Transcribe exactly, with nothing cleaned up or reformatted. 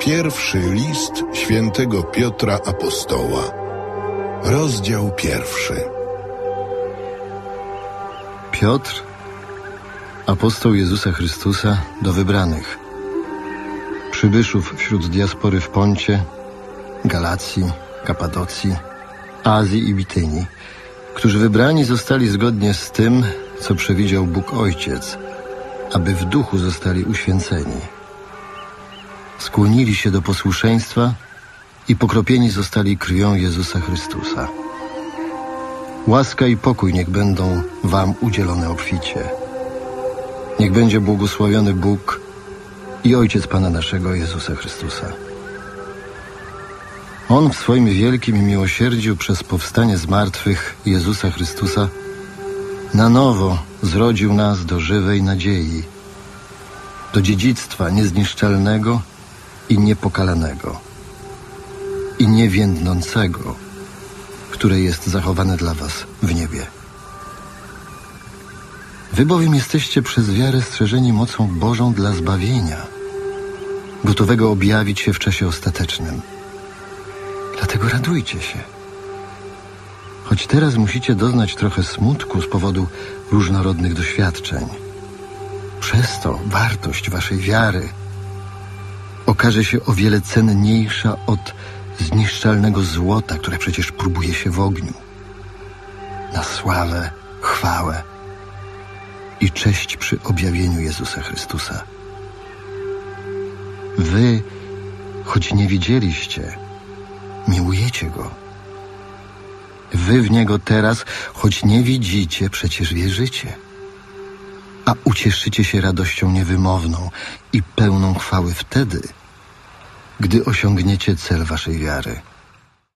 Pierwszy list świętego Piotra Apostoła. Rozdział pierwszy. Piotr, apostoł Jezusa Chrystusa, do wybranych, przybyszów wśród diaspory w Poncie, Galacji, Kapadocji, Azji i Bitynii, którzy wybrani zostali zgodnie z tym, co przewidział Bóg Ojciec, aby w duchu zostali uświęceni. Skłonili się do posłuszeństwa i pokropieni zostali krwią Jezusa Chrystusa. Łaska i pokój niech będą wam udzielone obficie. Niech będzie błogosławiony Bóg i Ojciec Pana naszego Jezusa Chrystusa. On w swoim wielkim miłosierdziu przez powstanie z martwych Jezusa Chrystusa na nowo zrodził nas do żywej nadziei, do dziedzictwa niezniszczalnego i niepokalanego i niewiędnącego, które jest zachowane dla was w niebie. Wy bowiem jesteście przez wiarę strzeżeni mocą Bożą dla zbawienia, gotowego objawić się w czasie ostatecznym. Dlatego radujcie się. Choć teraz musicie doznać trochę smutku z powodu różnorodnych doświadczeń, przez to wartość waszej wiary okaże się o wiele cenniejsza od zniszczalnego złota, które przecież próbuje się w ogniu. Na sławę, chwałę i cześć przy objawieniu Jezusa Chrystusa. Wy, choć nie widzieliście, miłujecie Go. Wy w Niego teraz, choć nie widzicie, przecież wierzycie. A ucieszycie się radością niewymowną i pełną chwały wtedy, gdy osiągniecie cel waszej wiary.